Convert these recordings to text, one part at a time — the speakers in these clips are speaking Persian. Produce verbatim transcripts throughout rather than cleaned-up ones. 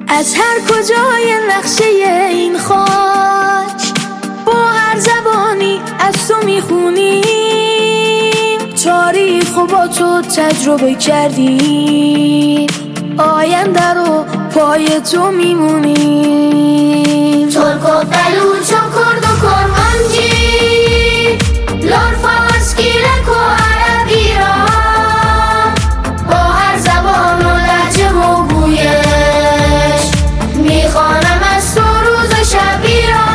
از هر کجای نقشه این خاک با هر زبانی از تو میخونیم، تاریخ و با تو تجربه کردیم، آینده رو پای تو میمونیم. ترک و بلوچ و کرد و کرمانجی، لور فارس گیلک و عرب ایران، با هر زبان و لهجه و گویش میخوانم از تو روز و شب ایران.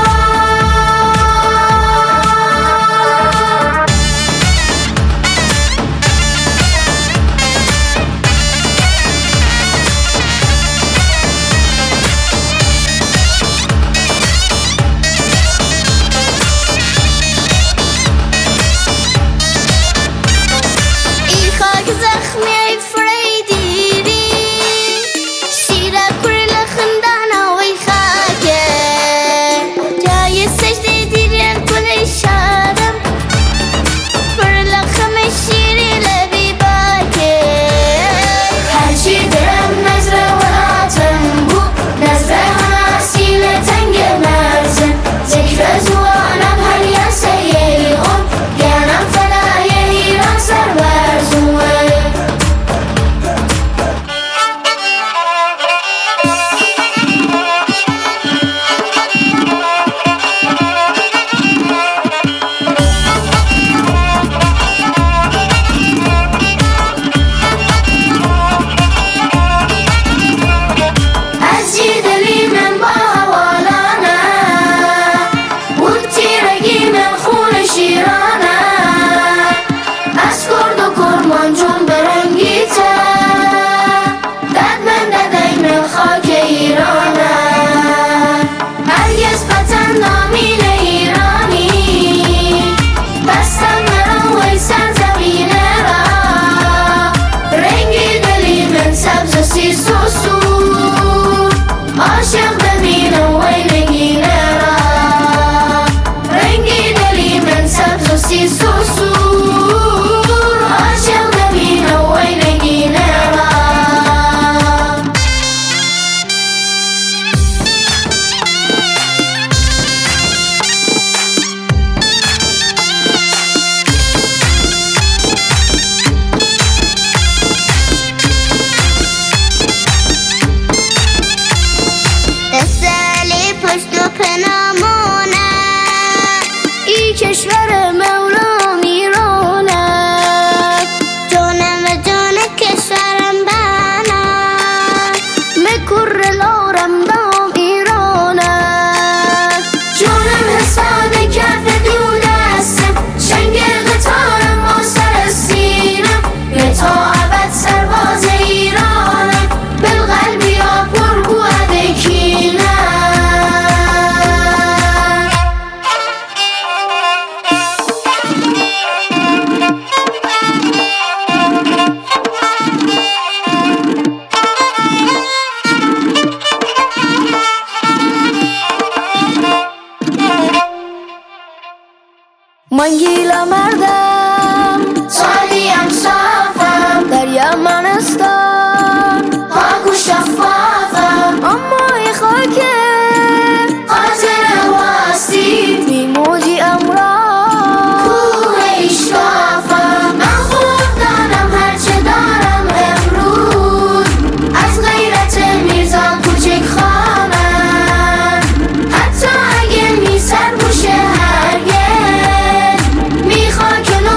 کشور مولا میرانه، جانم جان کشورم بنا، مکر لارم دام ایرانه، جانم حسان کف دونستم، شنگ قطارم با سر سینم، به تا ابد سرباز ایرانم، بالقلب یا پرگو ادکینم. من گیلا مردم، سالیم صافم، در یمنستان پاک و شفافم، اما ای خاک قاطر واسطی بی موجی امران، کوه اشکافم. من خوب دانم هرچه دارم امروز، از غیرت میرزا کوچک خانم، حتی اگه می سر بوشه هرگز می خاک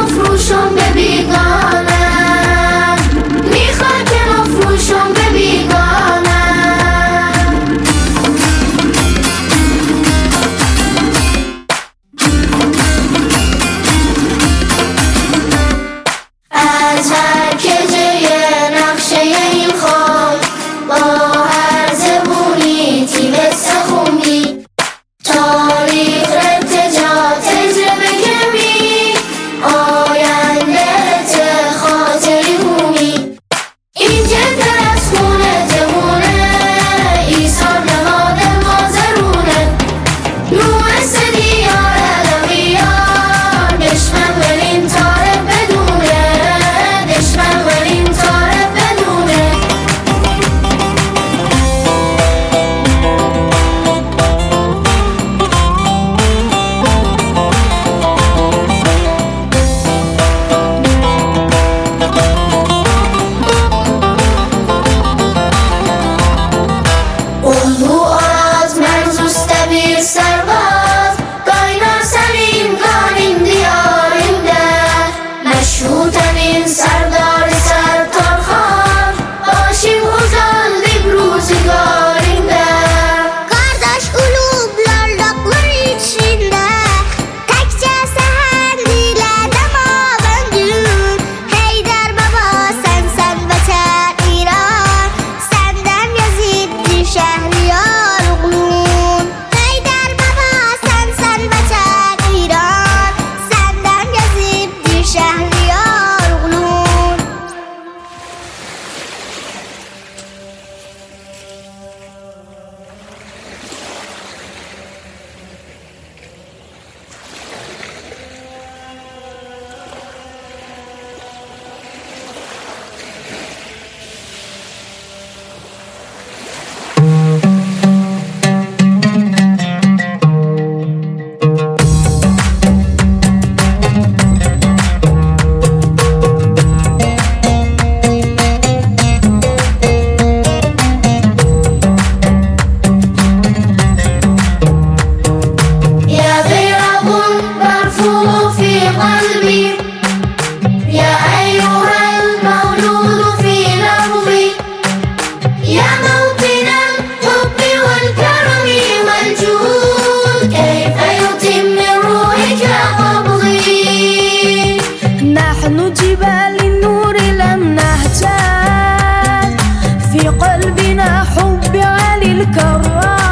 قلبنا حب علي الكرام.